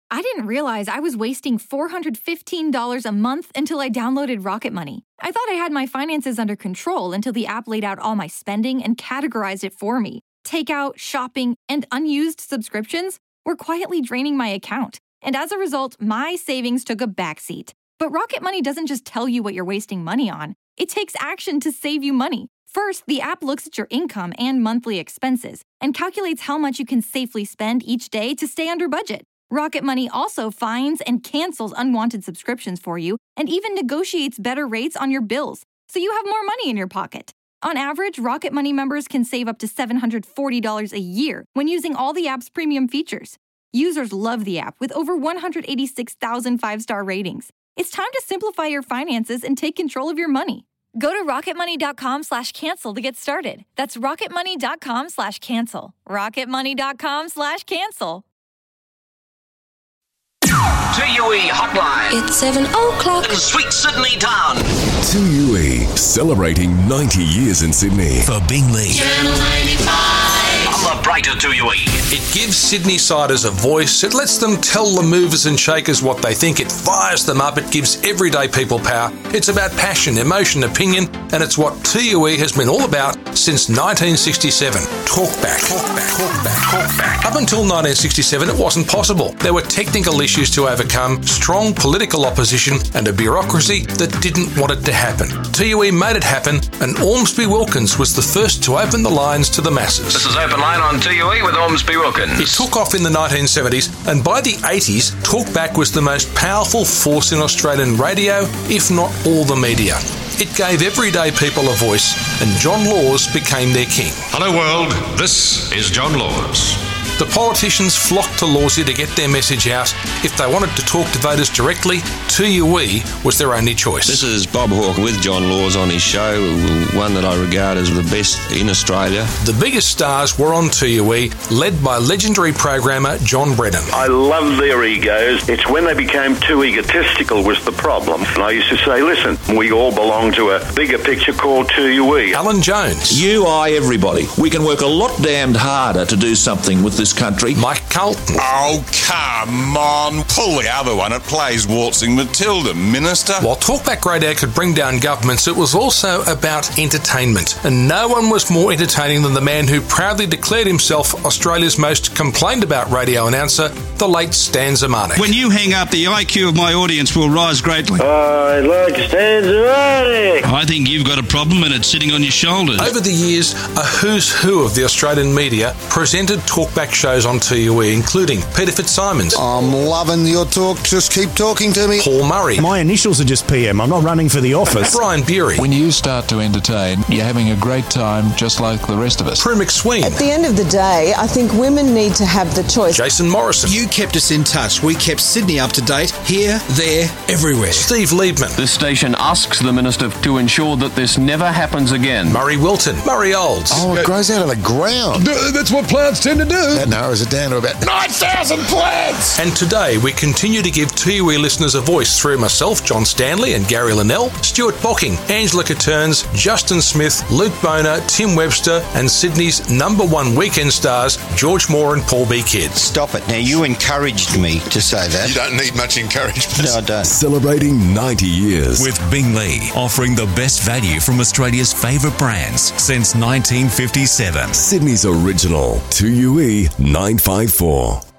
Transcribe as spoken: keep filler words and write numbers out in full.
I didn't realize I was wasting four hundred fifteen dollars a month until I downloaded Rocket Money. I thought I had my finances under control until the app laid out all my spending and categorized it for me. Takeout, shopping, and unused subscriptions were quietly draining my account. And as a result, my savings took a backseat. But Rocket Money doesn't just tell you what you're wasting money on. It takes action to save you money. First, the app looks at your income and monthly expenses and calculates how much you can safely spend each day to stay under budget. Rocket Money also finds and cancels unwanted subscriptions for you and even negotiates better rates on your bills, so you have more money in your pocket. On average, Rocket Money members can save up to seven hundred forty dollars a year when using all the app's premium features. Users love the app with over one hundred eighty-six thousand five-star ratings. It's time to simplify your finances and take control of your money. Go to rocketmoney.com slash cancel to get started. That's rocketmoney.com slash cancel. rocketmoney.com slash cancel. T U E Hotline. It's seven o'clock. In Sweet Sydney Town. T U E, celebrating ninety years in Sydney. For Bingley. Channel ninety-five. On the brighter T U E. It gives Sydney-siders a voice. It lets them tell the movers and shakers what they think. It fires them up. It gives everyday people power. It's about passion, emotion, opinion, and it's what T U E has been all about since nineteen sixty-seven. Talkback. Talkback. Talkback. Talkback. Up until nineteen sixty-seven, it wasn't possible. There were technical issues to overcome, strong political opposition, and a bureaucracy that didn't want it to happen. T U E made it happen, and Ormsby Wilkins was the first to open the lines to the masses. This is Open Line on T U E with Ormsby Wilkins. It took off in the nineteen seventies, and by the eighties, Talkback was the most powerful force in Australian radio, if not all the media. It gave everyday people a voice, and John Laws became their king. Hello world, this is John Laws. The politicians flocked to Lawsy to get their message out. If they wanted to talk to voters directly, T U E was their only choice. This is Bob Hawke with John Laws on his show, one that I regard as the best in Australia. The biggest stars were on T U E, led by legendary programmer John Brennan. I love their egos. It's when they became too egotistical was the problem. And I used to say, listen, we all belong to a bigger picture called T U E. Alan Jones. You, I, everybody. We can work a lot damned harder to do something with this country. Mike Carlton. Oh, come on. Pull the other one. It plays Waltzing Matilda, Minister. While Talkback Radio could bring down governments, it was also about entertainment. And no one was more entertaining than the man who proudly declared himself Australia's most complained about radio announcer, the late Stan Zemanek. When you hang up, the I Q of my audience will rise greatly. I like Stan Zemanek. I think you've got a problem and it's sitting on your shoulders. Over the years, a who's who of the Australian media presented Talkback shows on T U E, including Peter Fitzsimons. I'm loving your talk. Just keep talking to me. Paul Murray. My initials are just P M. I'm not running for the office. Brian Bury. When you start to entertain, you're having a great time just like the rest of us. Prue McSween. At the end of the day, I think women need to have the choice. Jason Morrison. You kept us in touch. We kept Sydney up to date, here, there, everywhere. Steve Liebman. This station asks the Minister to ensure that this never happens again. Murray Wilton. Murray Olds. Oh, it grows out of the ground. That's what plants tend to do. That narrows it down to about nine thousand plants. And today we continue to give T U E listeners a voice through myself, John Stanley and Gary Linnell, Stuart Bocking, Angela Caterns, Justin Smith, Luke Boner, Tim Webster, and Sydney's number one weekend stars, George Moore and Paul B. Kidd. Stop it. Now, you encouraged me to say that. You don't need much encouragement. No, I don't. Celebrating ninety years. With Bingley, offering the best value from Australia's favourite brands since nineteen fifty-seven. Sydney's original T U E nine five four.